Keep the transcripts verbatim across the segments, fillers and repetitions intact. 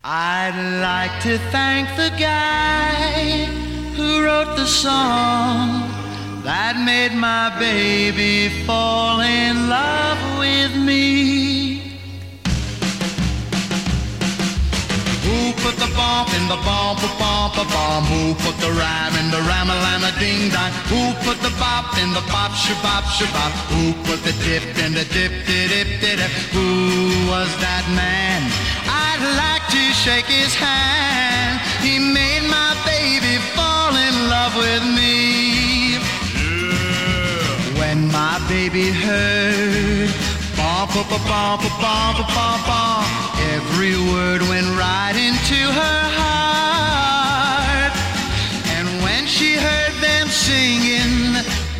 I'd like to thank the guy who wrote the song that made my baby fall in love with me. Who put the bump in the bump, a bump, a bomb? Who put the rhyme in the rhyme-a-lama ding-dong? Who put the bop in the bop, shabop, shabop? Who put the dip in the dip-dip-dip-dip? Who was that man? I'd like to shake his hand. He made my baby fall in love with me. Yeah. When my baby heard bump, bump, bump, bump, bump, bump, every word went right into her heart. And when she heard them singing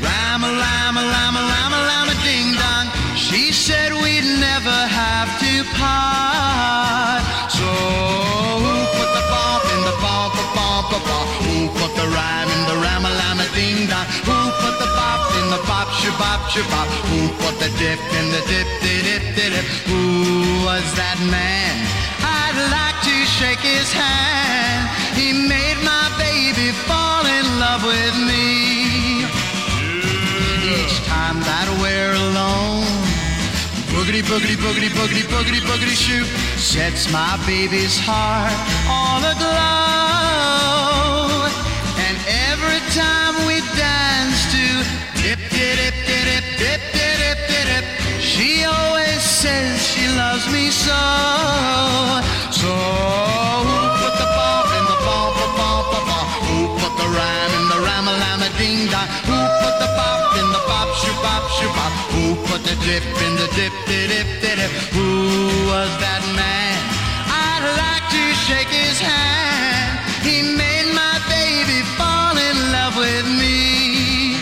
Rama-lama-lama-lama-lama-ding-dong, she said we'd never have to part. So who put the bump in the bump, bump, bump, bump? Who put the rhyme in the Rama-lama-ding-dong? Who put the bop in the bop, shabop, shabop? Who put the dip in the dip-dip-dip-dip? Who was that man? I'd like to shake his hand. He made my baby fall in love with me. Each time that we're alone, boogity, boogity, boogity, boogity, boogity, boogity, shoot, sets my baby's heart all aglow. And every time we dance to dip, dip, dip, dip, dip, dip, dip, dip, she always says she loves me so. So who put the bump in the bump, bump, bump, bump? Who put the rhyme in the rama-lama-ding-dong? Who put the bop in the bop, shoo-bop, shoo-bop? Who put the dip in the dip-dip-dip-dip? Who was that man? I'd like to shake his hand. He made my baby fall in love with me.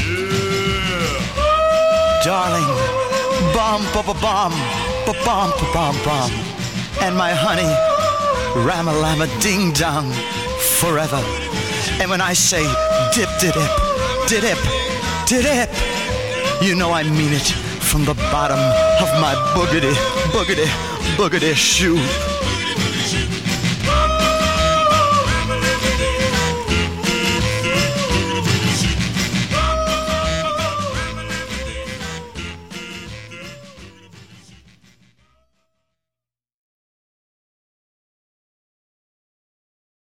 Yeah. Darling, bum, bum, bum, bum, bum, bum, bum, and my honey, rama-lama ding-dong, forever. And when I say dip, dip, dip, dip, dip, you know I mean it from the bottom of my boogity, boogity, boogity shoe.